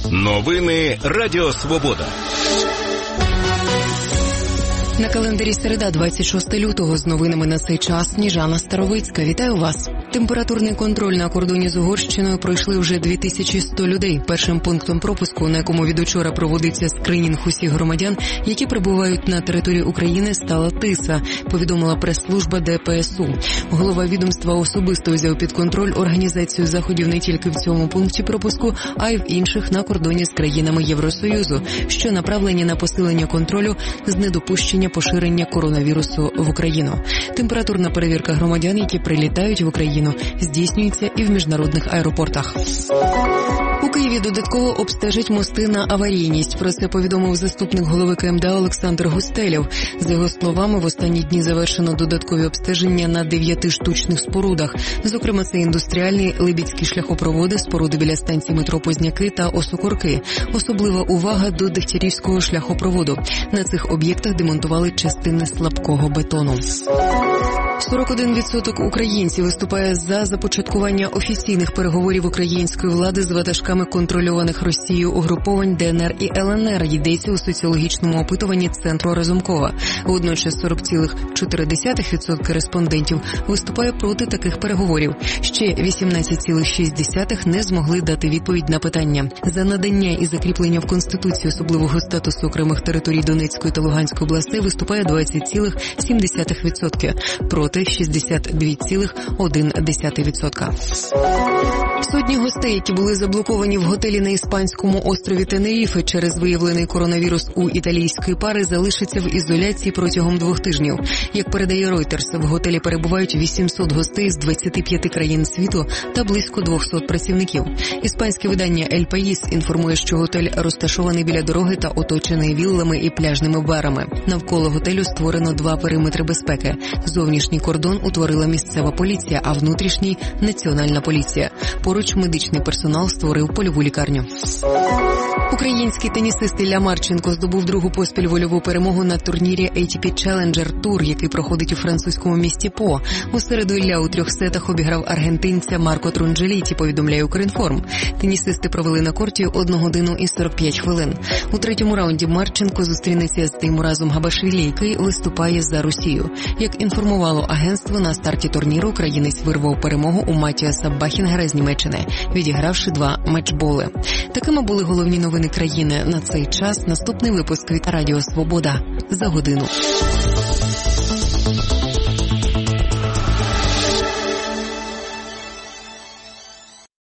Новини Радіо Свобода. На календарі середа, 26 лютого, з новинами на цей час Сніжана Старовицька. Вітаю вас. Температурний контроль на кордоні з Угорщиною пройшли вже 2100 людей. Першим пунктом пропуску, на якому від учора проводиться скринінг усіх громадян, які прибувають на територію України, стала Тисва, повідомила прес-служба ДПСУ. Голова відомства особисто взяв під контроль організацію заходів не тільки в цьому пункті пропуску, а й в інших на кордоні з країнами Євросоюзу, що направлені на посилення контролю з недопущення поширення коронавірусу в Україну. Температурна перевірка громадян, які прилітають в Україну, здійснюється і в міжнародних аеропортах. У Києві додатково обстежать мости на аварійність. Про це повідомив заступник голови КМДА Олександр Густелєв. За його словами, в останні дні завершено додаткові обстеження на 9 штучних спорудах. Зокрема, це індустріальні, либідські шляхопроводи, споруди біля станції метро Позняки та Осокорки. Особлива увага до Дегтярівського шляхопроводу. На цих об'єктах демонтували частини слабкого бетону. 41% українців виступає за започаткування офіційних переговорів української влади з ватажками контрольованих Росією угруповань ДНР і ЛНР, йдеться у соціологічному опитуванні Центру Разумкова. Водночас 40,4% респондентів виступає проти таких переговорів. Ще 18,6% не змогли дати відповідь на питання. За надання і закріплення в Конституції особливого статусу окремих територій Донецької та Луганської областей виступає 20,7%. Проти 62,1%. Сотні гостей, які були заблоковані в готелі на іспанському острові Тенеріфе через виявлений коронавірус у італійської пари, залишаться в ізоляції протягом 2 тижнів. Як передає Reuters, в готелі перебувають 800 гостей з 25 країн світу та близько 200 працівників. Іспанське видання «Ель Паїс» інформує, що готель розташований біля дороги та оточений віллами і пляжними барами. Навколо готелю створено 2 периметри безпеки. Зовнішній кордон утворила місцева поліція, а внутрішній – національна поліція. Поруч медичний персонал створив польову лікарню. Український тенісист Ілля Марченко здобув другу поспіль вольову перемогу на турнірі ATP Challenger Tour, який проходить у французькому місті По. У середу Ілля у 3 сетах обіграв аргентинця Марко Трунджеліті, повідомляє Укрінформ. Тенісисти провели на корті 1 годину і 45 хвилин. У 3-му раунді Марченко зустрінеться з Теймуразом Габашвілі, який виступає за Росію. Як інформувало агентство, на старті турніру українець вирвав перемогу у Матіаса Бахінгера з Німеччини, відігравши 2 мечболи. Такими були головні новини країни на цей час. Наступний випуск від Радіо Свобода за годину.